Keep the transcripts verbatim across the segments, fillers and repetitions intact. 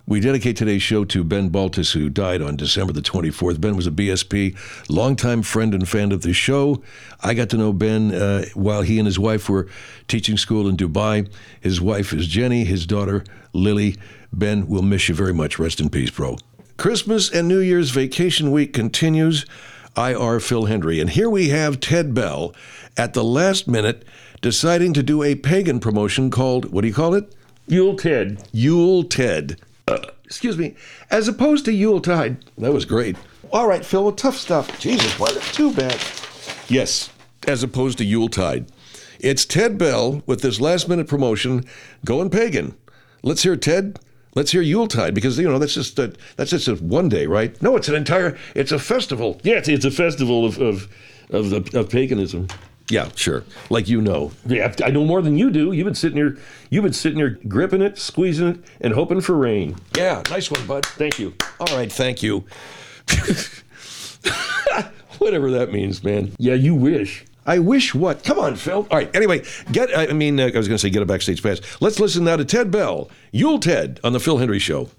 We dedicate today's show to Ben Baltus, who died on December the twenty-fourth. Ben was a B S P, longtime friend and fan of the show. I got to know Ben uh, while he and his wife were teaching school in Dubai. His wife is Jenny, his daughter, Lily. Ben, we'll miss you very much. Rest in peace, bro. Christmas and New Year's vacation week continues. I R Phil Hendrie. And here we have Ted Bell at the last minute deciding to do a pagan promotion called, what do you call it? Yule Ted. Yule Ted. Uh, excuse me, as opposed to Yuletide. That was great. All right, Phil, well, tough stuff. Jesus, why that's too bad. Yes, as opposed to Yuletide. It's Ted Bell with this last-minute promotion going pagan. Let's hear Ted. Let's hear Yuletide, because, you know, that's just a, that's just a one day, right? No, it's an entire, it's a festival. Yeah, it's, it's a festival of of, of, the, of paganism. Yeah, sure. Like you know. Yeah, I know more than you do. You've been sitting here, you've been sitting here gripping it, squeezing it, and hoping for rain. Yeah, nice one, bud. Thank you. All right, thank you. Whatever that means, man. Yeah, you wish. I wish what? Come on, Phil. All right, anyway, get, I mean, uh, I was going to say get a backstage pass. Let's listen now to Ted Bell, Yule Ted, on The Phil Hendrie Show.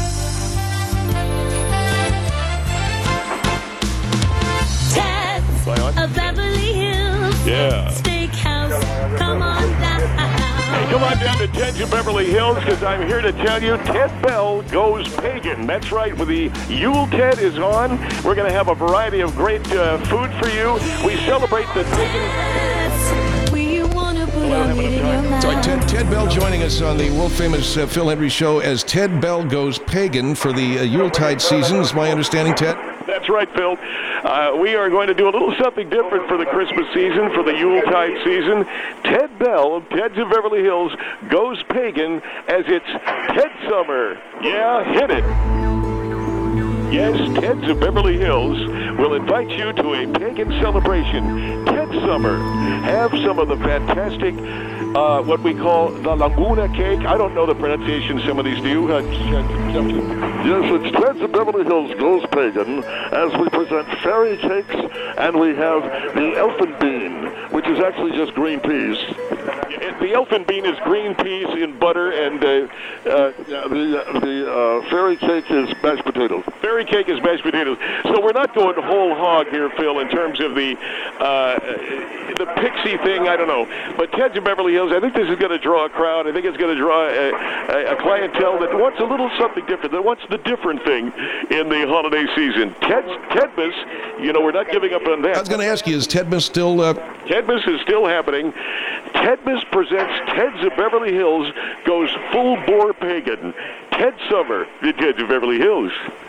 Of Beverly Hills. Yeah. Steakhouse. Come on down. Hey, come on down to Ted's of Beverly Hills, because I'm here to tell you Ted Bell goes pagan. That's right. With the Yule Ted is on. We're going to have a variety of great uh, food for you. We celebrate the pagan. Where you wanna put all it in your mouth. Sorry, Ted, Ted Bell joining us on the world-famous uh, Phil Hendrie Show as Ted Bell goes pagan for the uh, Yuletide season, is my understanding, Ted? That's right, Phil. Uh, we are going to do a little something different for the Christmas season, for the Yuletide season. Ted Bell of Ted's of Beverly Hills goes pagan as it's Ted Summer. Yeah, hit it. Yes, Ted's of Beverly Hills will invite you to a pagan celebration. Ted Summer. Have some of the fantastic, uh, what we call the Laguna cake. I don't know the pronunciation of some of these, do you? Uh, Yes, it's Ted's of Beverly Hills goes pagan as we present fairy cakes, and we have the elfin bean, which is actually just green peas. The elfin bean is green peas in butter, and uh, uh, The the uh, fairy cake is mashed potatoes. fairy cake is mashed potatoes. So we're not going whole hog here, Phil, in terms of the uh, the pixie thing. I don't know, but Ted's of Beverly Hills, I think this is going to draw a crowd. I think it's going to draw a, a, a clientele that wants a little something different, that wants the different thing in the holiday season. Ted's Tedmas, you know, we're not giving up on that. I was going to ask you, is Tedmas still... Uh... Tedmas is still happening. Tedmas presents Ted's of Beverly Hills goes full-bore pagan. Ted Summer, the Ted's of Beverly Hills.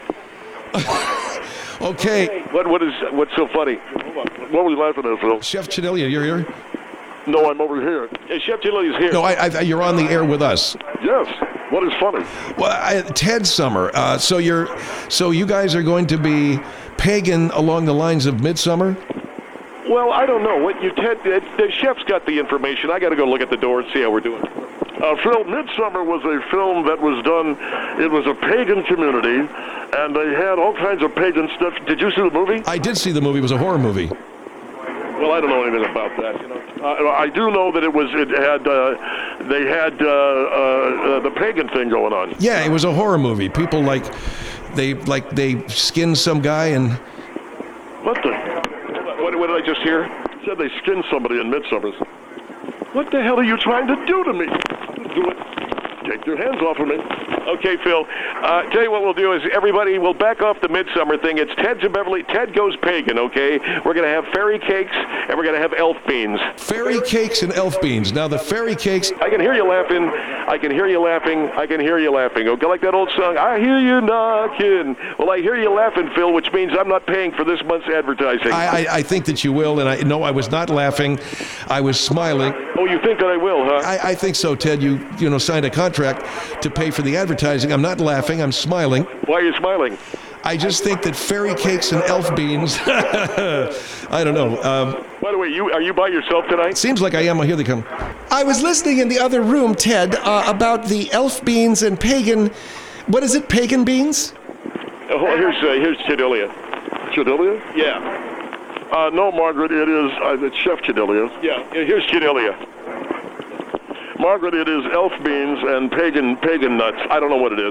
Okay. What what is what's so funny? What were you laughing at, Phil? Chef Chidelia, you're here? No, I'm over here. Yeah, Chef Chili is here. No, I, I, you're on the air with us. Yes. What is funny? Well, I, Ted Summer. Uh, so you're, so you guys are going to be pagan along the lines of Midsummer? Well, I don't know. What you Ted? The, the chef's got the information. I got to go look at the door and see how we're doing. Uh, Phil, Midsummer was a film that was done, it was a pagan community, and they had all kinds of pagan stuff. Did you see the movie? I did see the movie. It was a horror movie. Well, I don't know anything about that. You know. Uh, I do know that it was, it had, uh, they had uh, uh, uh, the pagan thing going on. Yeah, it was a horror movie. People like, they like they skinned some guy and... What the? What, what did I just hear? Said they skinned somebody in Midsummer. What the hell are you trying to do to me? Do it. Take your hands off of me. Okay, Phil. Uh, tell you what we'll do is everybody will back off the Midsummer thing. It's Ted's of Beverly. Ted goes pagan, okay? We're going to have fairy cakes, and we're going to have elf beans. Fairy cakes and elf beans. Now, the fairy cakes... I can hear you laughing. I can hear you laughing. I can hear you laughing. Okay, like that old song, I hear you knocking. Well, I hear you laughing, Phil, which means I'm not paying for this month's advertising. I, I, I think that you will, and I no, I was not laughing. I was smiling. Oh, you think that I will, huh? I, I think so, Ted. You, you know, signed a contract to pay for the advertising. I'm not laughing. I'm smiling. Why are you smiling? I just think that fairy cakes and elf beans... I don't know. Um, By the way, you are you by yourself tonight? seems like I am. Oh, here they come. I was listening in the other room, Ted, uh, about the elf beans and pagan. What is it, pagan beans? Oh, here's uh, here's Chidelia. Chidelia? Yeah, Uh, no, Margaret, it is, uh, it's Chef Chidelia. yeah. Here's Chidelia. Margaret, it is elf beans and pagan pagan nuts. I don't know what it is.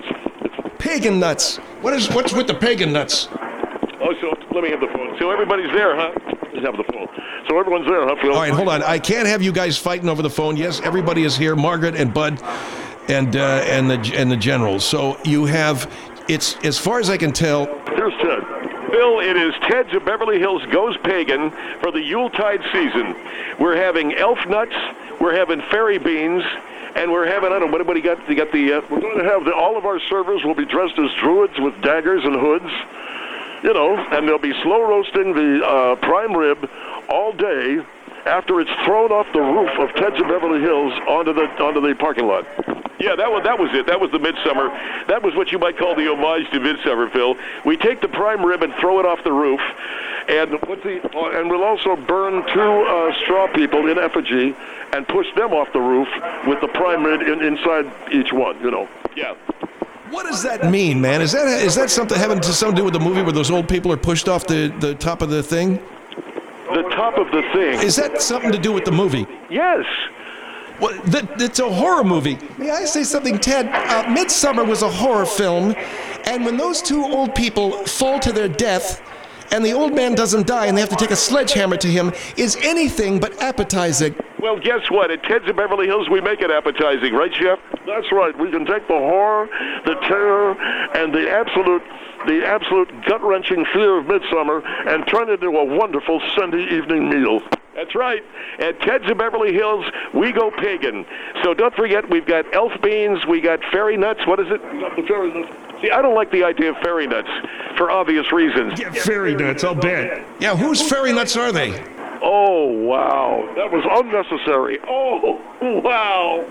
Pagan nuts. What is what's with the pagan nuts? Oh, so let me have the phone. So everybody's there, huh? Let's have the phone. So everyone's there, huh, Phil? All right, hold on. I can't have you guys fighting over the phone. Yes, everybody is here. Margaret and Bud, and uh, and the and the generals. So you have. It's as far as I can tell. Here's Ted. Bill, it is Ted's of Beverly Hills Goes Pagan for the Yuletide season. We're having elf nuts, we're having fairy beans, and we're having, I don't know, what anybody got? You got the, uh, we're going to have the, all of our servers will be dressed as druids with daggers and hoods, you know, and they'll be slow roasting the uh, prime rib all day after it's thrown off the roof of Ted's of Beverly Hills onto the onto the parking lot. Yeah, that was that was it. That was the Midsummer. That was what you might call the homage to Midsummer, Phil. We take the prime rib and throw it off the roof, and what's the, and we'll also burn two uh, straw people in effigy and push them off the roof with the prime rib in, inside each one. You know. Yeah. What does that mean, man? Is that is that something having to something to do with the movie where those old people are pushed off the, the top of the thing? The top of the thing. Is that something to do with the movie? Yes. Well, that, it's a horror movie. May I say something, Ted? Uh, Midsummer was a horror film, and when those two old people fall to their death, and the old man doesn't die, and they have to take a sledgehammer to him, is anything but appetizing. Well, guess what? At Ted's of Beverly Hills, we make it appetizing, right, Chef? That's right. We can take the horror, the terror, and the absolute, the absolute gut-wrenching fear of Midsummer and turn it into a wonderful Sunday evening meal. That's right. At Ted's of Beverly Hills, we go pagan. So don't forget, we've got elf beans, we got fairy nuts. What is it? The fairy nuts. See, I don't like the idea of fairy nuts for obvious reasons. Yeah, fairy nuts, I'll bet. Yeah, whose fairy nuts are they? Oh, wow. That was unnecessary. Oh, wow.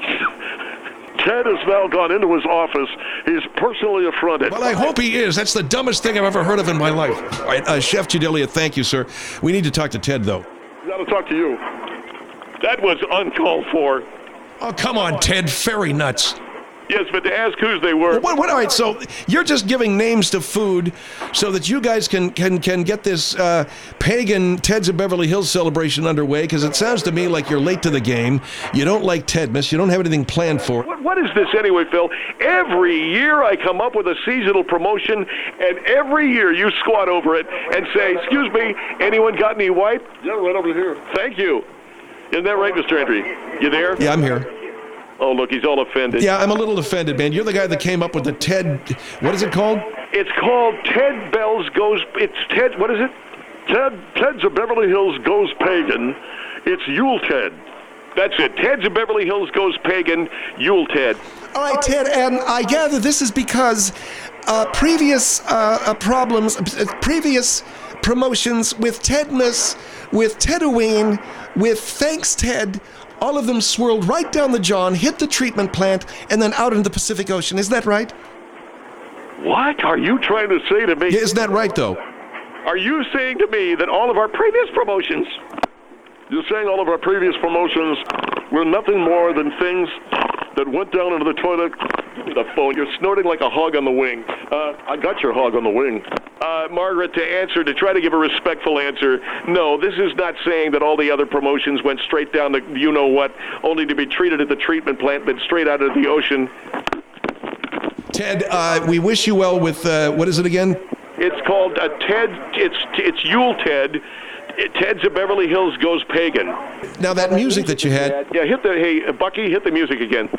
Ted has now gone into his office. He's personally affronted. Well, I hope he is. That's the dumbest thing I've ever heard of in my life. All right, uh, Chef Judelia, thank you, sir. We need to talk to Ted, though. Got to talk to you. That was uncalled for. Oh, come on, Ted. Fairy nuts. Yes, but to ask whose they were. What, what, all right, so you're just giving names to food so that you guys can can, can get this uh, pagan Ted's of Beverly Hills celebration underway, because it sounds to me like you're late to the game. You don't like Tedmas. You don't have anything planned for it. What, what is this anyway, Phil? Every year I come up with a seasonal promotion, and every year you squat over it and say, excuse me, anyone got any wipe? Yeah, right over here. Thank you. Isn't that right, Mister Entry? You there? Yeah, I'm here. Oh, look, he's all offended. Yeah, I'm a little offended, man. You're the guy that came up with the Ted, what is it called? It's called Ted Bells Goes, it's Ted, what is it? Ted, Ted's of Beverly Hills Goes Pagan. It's Yule Ted. That's it. Ted's of Beverly Hills Goes Pagan, Yule Ted. All right, Ted, and I gather this is because uh, previous uh, uh, problems, uh, previous promotions with Tedmas, with Tedoween, with Thanks Ted, all of them swirled right down the John, hit the treatment plant, and then out into the Pacific Ocean. Is that right? What are you trying to say to me? Yeah, isn't that right, though? Are you saying to me that all of our previous promotions... You're saying all of our previous promotions were nothing more than things that went down into the toilet. The phone, you're snorting like a hog on the wing. Uh, I got your hog on the wing. Uh, Margaret, to answer, to try to give a respectful answer, no, this is not saying that all the other promotions went straight down to you-know-what, only to be treated at the treatment plant, then straight out into the ocean. Ted, uh, we wish you well with, uh, what is it again? It's called uh, Ted, it's, it's Yule Ted. Ted's of Beverly Hills Goes Pagan. Now that music that you had. Yeah, hit the, hey, Bucky, hit the music again.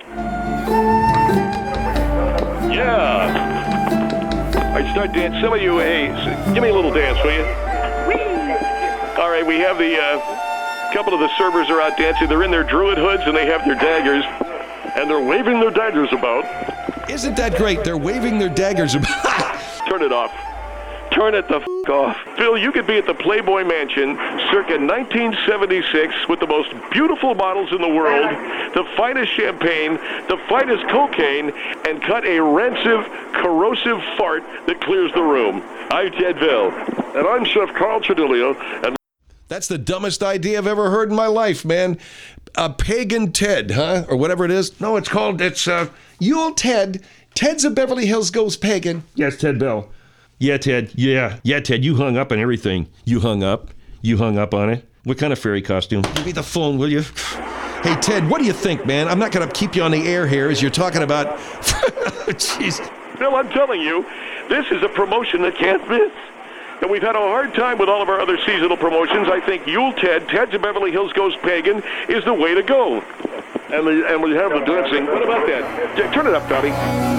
Yeah. All right, start dance. Some of you, hey, give me a little dance, will you? All right, we have the, uh, couple of the servers are out dancing. They're in their druid hoods and they have their daggers. And they're waving their daggers about. Isn't that great? They're waving their daggers about. Turn it off. Turn it the f*** off. Phil, you could be at the Playboy Mansion circa nineteen seventy-six with the most beautiful models in the world, the finest champagne, the finest cocaine, and cut a rancid, corrosive fart that clears the room. I'm Ted Bell. And I'm Chef Carl Trudilio. And That's the dumbest idea I've ever heard in my life, man. A pagan Ted, huh? Or whatever it is. No, it's called, it's, uh... Yule Ted. Ted's of Beverly Hills Goes Pagan. Yes, Ted Bell. Yeah, Ted. Yeah. Yeah, Ted, you hung up on everything. You hung up. You hung up on it. What kind of fairy costume? Give me the phone, will you? Hey, Ted, what do you think, man? I'm not going to keep you on the air here as you're talking about... Jeez. No, I'm telling you, this is a promotion that can't miss. And we've had a hard time with all of our other seasonal promotions. I think Yule Ted, Ted's of Beverly Hills Goes Pagan, is the way to go. And, the, and we have the dancing. What about that? J- Turn it up, Tommy.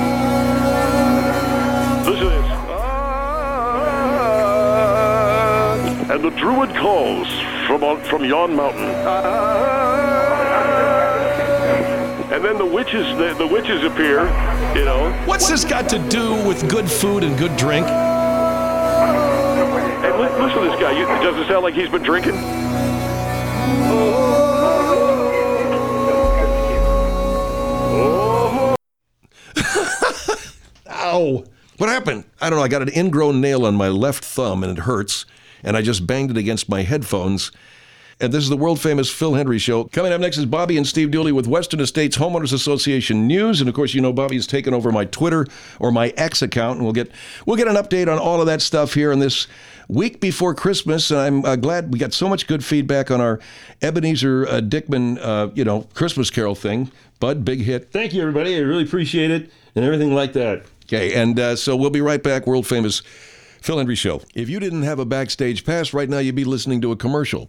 Listen to this. Ah, And the Druid calls from, on, from yon mountain. and then the witches, the, the witches appear, you know. What's this got to do with good food and good drink? And li- listen to this guy. You, does it sound like he's been drinking? Ow! What happened? I don't know. I got an ingrown nail on my left thumb and it hurts, and I just banged it against my headphones. And this is the world-famous Phil Hendry Show. Coming up next is Bobby and Steve Dooley with Western Estates Homeowners Association News. And, of course, you know Bobby's taken over my Twitter or my X account, and we'll get we'll get an update on all of that stuff here in this week before Christmas. And I'm uh, glad we got so much good feedback on our Ebenezer uh, Dickman, uh, you know, Christmas Carol thing. Bud, big hit. Thank you, everybody. I really appreciate it and everything like that. Okay, and uh, so we'll be right back. World-famous Phil Hendry Show. If you didn't have a backstage pass right now, you'd be listening to a commercial.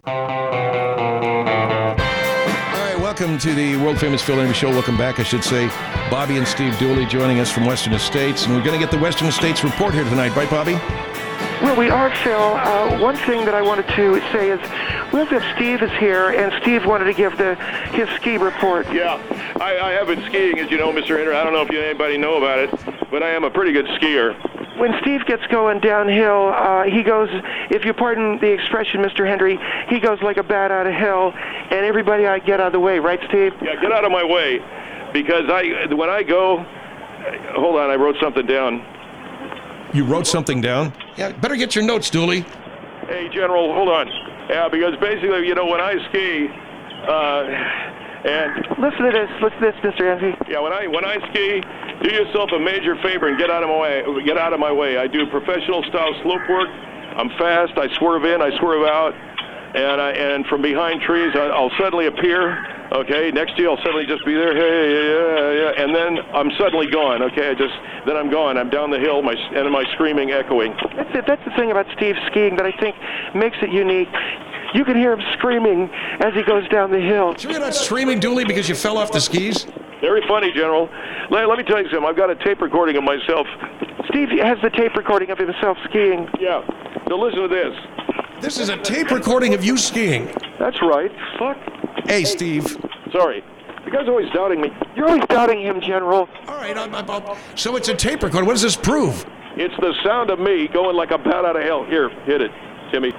Welcome to the world-famous Phil Hendry Show. Welcome back, I should say. Bobby and Steve Dooley joining us from Western Estates. And we're going to get the Western Estates report here tonight, right, Bobby? Well, we are, Phil. Uh, one thing that I wanted to say is we also have Steve is here, and Steve wanted to give the his ski report. Yeah, I, I have been skiing, as you know, Mister Enter. I don't know if you anybody know about it, but I am a pretty good skier. When Steve gets going downhill, uh, he goes, if you pardon the expression, Mister Hendry, he goes like a bat out of hell, and everybody I get out of the way, right, Steve? Yeah, get out of my way, because I when I go, hold on, I wrote something down. You wrote something down? Yeah, better get your notes, Dooley. Hey, General, hold on. Yeah, because basically, you know, when I ski, uh, and listen to this, listen to this, Mister Hendry. Yeah, when I when I ski, do yourself a major favor and get out of my way. Get out of my way. I do professional style slope work. I'm fast. I swerve in. I swerve out. And I, and from behind trees, I, I'll suddenly appear. Okay, next to you, I'll suddenly just be there. Hey, yeah, yeah, and then I'm suddenly gone. Okay, I just then I'm gone. I'm down the hill. My and my screaming echoing. That's it. That's the thing about Steve skiing that I think makes it unique. You can hear him screaming as he goes down the hill. So you're not screaming, Dooley, because you fell off the skis? Very funny, General. Let, let me tell you something. I've got a tape recording of myself. Steve has the tape recording of himself skiing. Yeah. So listen to this. This is a tape recording of you skiing. That's right. Fuck. Hey, Steve. Sorry. The guy's always doubting me. You're always doubting him, General. All right, I'm, I'm, I'm, so it's a tape recording. What does this prove? It's the sound of me going like a bat out of hell. Here, hit it, Timmy.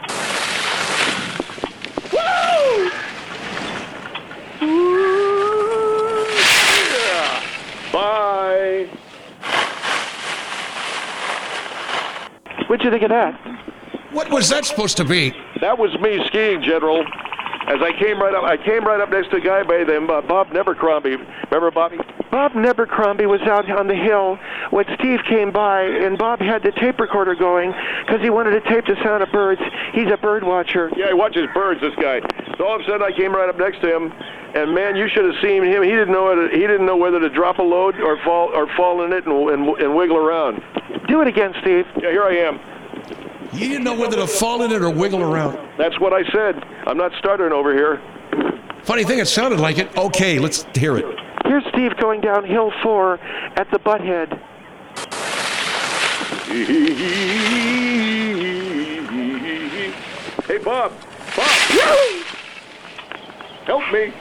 Woo! Yeah. Bye. What'd you think of that? What was that supposed to be? That was me skiing, General. As I came right up, I came right up next to a guy by the name uh, Bob Nebercrombie. Remember Bobby? Bob Nebercrombie was out on the hill when Steve came by, and Bob had the tape recorder going because he wanted to tape the sound of birds. He's a bird watcher. Yeah, he watches birds, this guy. So all of a sudden I came right up next to him, and man, you should have seen him. He didn't know whether, he didn't know whether to drop a load or fall or fall in it and, and, and wiggle around. Do it again, Steve. Yeah, here I am. You didn't know whether to fall in it or wiggle around. That's what I said. I'm not stuttering over here. Funny thing, it sounded like it. Okay, let's hear it. Here's Steve going down hill four at the Butthead. Hey, Bob. Bob. Help me.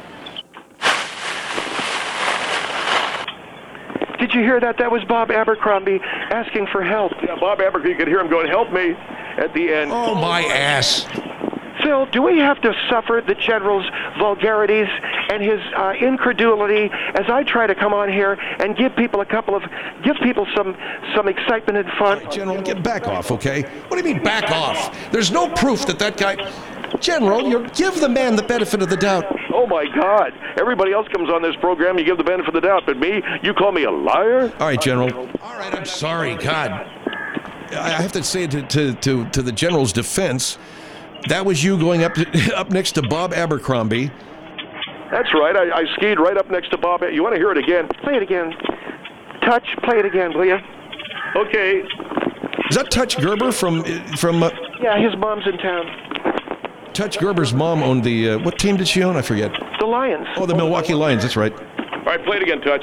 Did you hear that? That was Bob Abercrombie asking for help. Yeah, Bob Abercrombie, you could hear him going, help me, at the end. Oh, my ass. Phil, do we have to suffer the General's vulgarities and his uh, incredulity as I try to come on here and give people a couple of, give people some some excitement and fun? Right, General, get back off, okay? What do you mean back off? There's no proof that that guy... General, you give the man the benefit of the doubt. Oh, my God. Everybody else comes on this program, you give the benefit of the doubt. But me, you call me a liar? All right, General. All right, I'm sorry. God. I have to say to, to, to, to the General's defense, that was you going up to, up next to Bob Abercrombie. That's right. I, I skied right up next to Bob. You want to hear it again? Play it again. Touch, play it again, will you? Okay. Is that Touch Gerber from from uh, Yeah, his mom's in town. Touch Gerber's mom owned the uh, what team did she own? I forget. The Lions. Oh, the Milwaukee Lions. That's right. All right, play it again, Touch.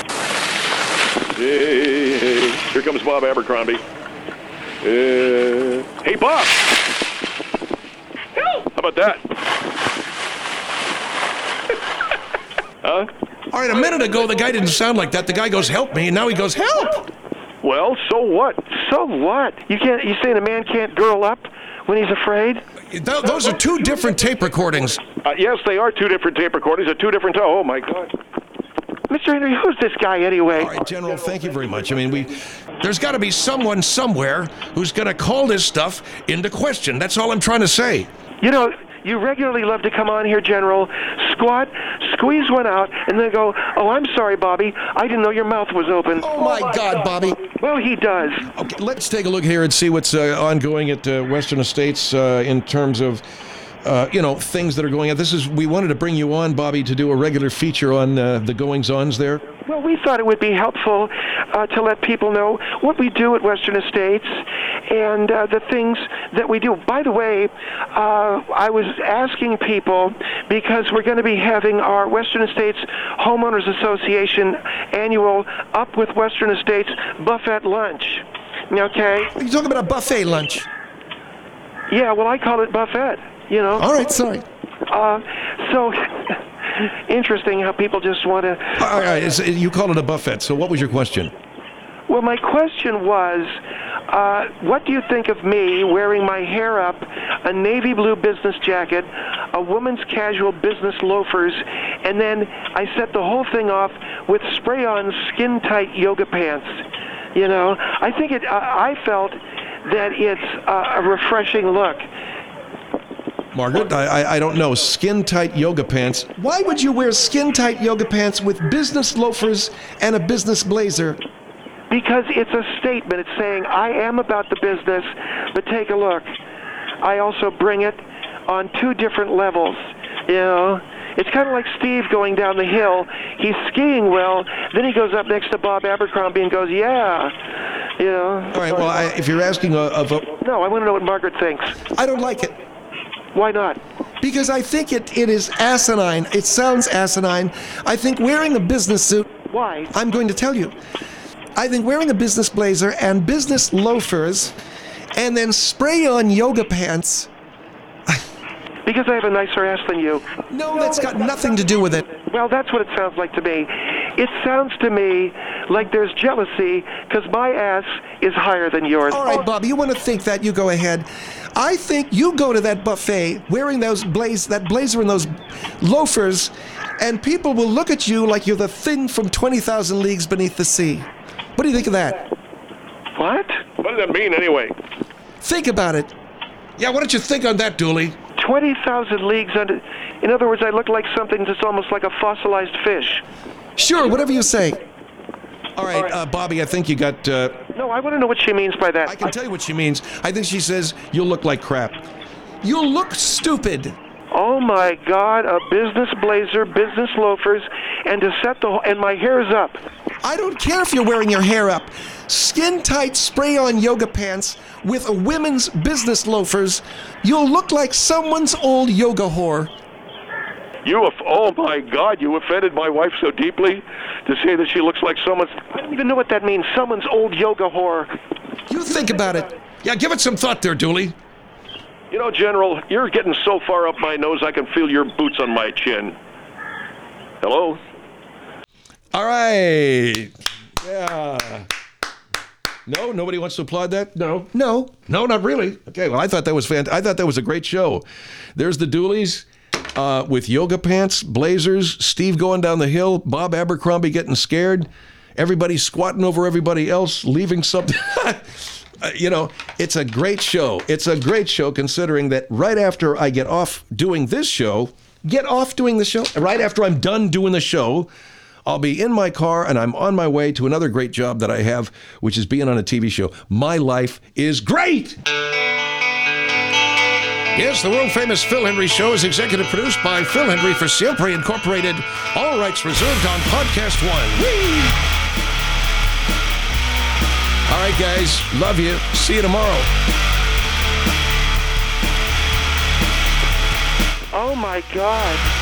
Hey, hey. Here comes Bob Abercrombie. Uh, hey, Bob. How about that? Huh? All right, a minute ago the guy didn't sound like that. The guy goes, "Help me," and now he goes, "Help." Well, so what? So what? You can't. You saying a man can't girl up when he's afraid? Th- those are two different tape recordings. Uh, yes, they are two different tape recordings at two different. Oh my God. Mister Henry, who's this guy anyway? All right, General, thank you very much. I mean, we there's got to be someone somewhere who's going to call this stuff into question. That's all I'm trying to say. You know, you regularly love to come on here, General, squat, squeeze one out, and then go, "Oh, I'm sorry, Bobby. I didn't know your mouth was open." Oh my God, Bobby. Well, he does. Okay, let's take a look here and see what's uh, ongoing at uh, Western Estates uh, in terms of, uh, you know, things that are going on. This is, we wanted to bring you on, Bobby, to do a regular feature on uh, the goings-ons there. Well, we thought it would be helpful uh, to let people know what we do at Western Estates and uh, the things that we do. By the way, uh, I was asking people, because we're going to be having our Western Estates Homeowners Association annual Up with Western Estates buffet lunch. Okay? You're talking about a buffet lunch. Yeah, well, I call it buffet, you know. All right, sorry. Uh, so... Interesting how people just want to... All right, it's, you called it a buffet, so what was your question? Well, my question was, uh, what do you think of me wearing my hair up, a navy blue business jacket, a woman's casual business loafers, and then I set the whole thing off with spray-on skin-tight yoga pants? You know, I think it. Uh, I felt that it's uh, a refreshing look. Margaret, I, I, I don't know. Skin-tight yoga pants. Why would you wear skin-tight yoga pants with business loafers and a business blazer? Because it's a statement. It's saying, I am about the business, but take a look. I also bring it on two different levels, you know. It's kind of like Steve going down the hill. He's skiing well, then he goes up next to Bob Abercrombie and goes, yeah, you know. All right, well, I, if you're asking of a... No, I want to know what Margaret thinks. I don't like it. Why not? Because I think it, it is asinine. It sounds asinine. I think wearing a business suit... Why? I'm going to tell you. I think wearing a business blazer and business loafers and then spray-on yoga pants... Because I have a nicer ass than you. No, that's got nothing to do with it. Well, that's what it sounds like to me. It sounds to me like there's jealousy because my ass is higher than yours. All right, Bob, you want to think that, you go ahead. I think you go to that buffet wearing those blaze, that blazer and those loafers, and people will look at you like you're the thing from twenty thousand Leagues Beneath the Sea. What do you think of that? What? What does that mean anyway? Think about it. Yeah, what did you think on that, Dooley? twenty thousand leagues under... In other words, I look like something that's almost like a fossilized fish. Sure, whatever you say. All right, uh, Bobby, I think you got... Uh, No, I want to know what she means by that. I can tell you what she means. I think she says, you'll look like crap. You look stupid. Oh my God, a business blazer, business loafers, and to set the... And my hair's up. I don't care if you're wearing your hair up. Skin-tight spray-on yoga pants with a women's business loafers, you'll look like someone's old yoga whore. You, have, oh my God, you offended my wife so deeply to say that she looks like someone's... I don't even know what that means. Someone's old yoga whore. You think about it. Yeah, give it some thought there, Dooley. You know, General, you're getting so far up my nose I can feel your boots on my chin. Hello? All right. Yeah. No, nobody wants to applaud that? No. No. No, not really. Okay, well, I thought that was fant- I thought that was a great show. There's the Dooleys uh, with yoga pants, blazers, Steve going down the hill, Bob Abercrombie getting scared, everybody squatting over everybody else, leaving something. uh, you know, it's a great show. It's a great show considering that right after I get off doing this show, Get off doing the show. right after I'm done doing the show, I'll be in my car and I'm on my way to another great job that I have, which is being on a T V show. My life is great. Yes, the world-famous Phil Hendry Show is executive produced by Phil Hendry for Siempre Incorporated. All rights reserved on Podcast One. Whee! right, guys. Love you. See you tomorrow. Oh, my God.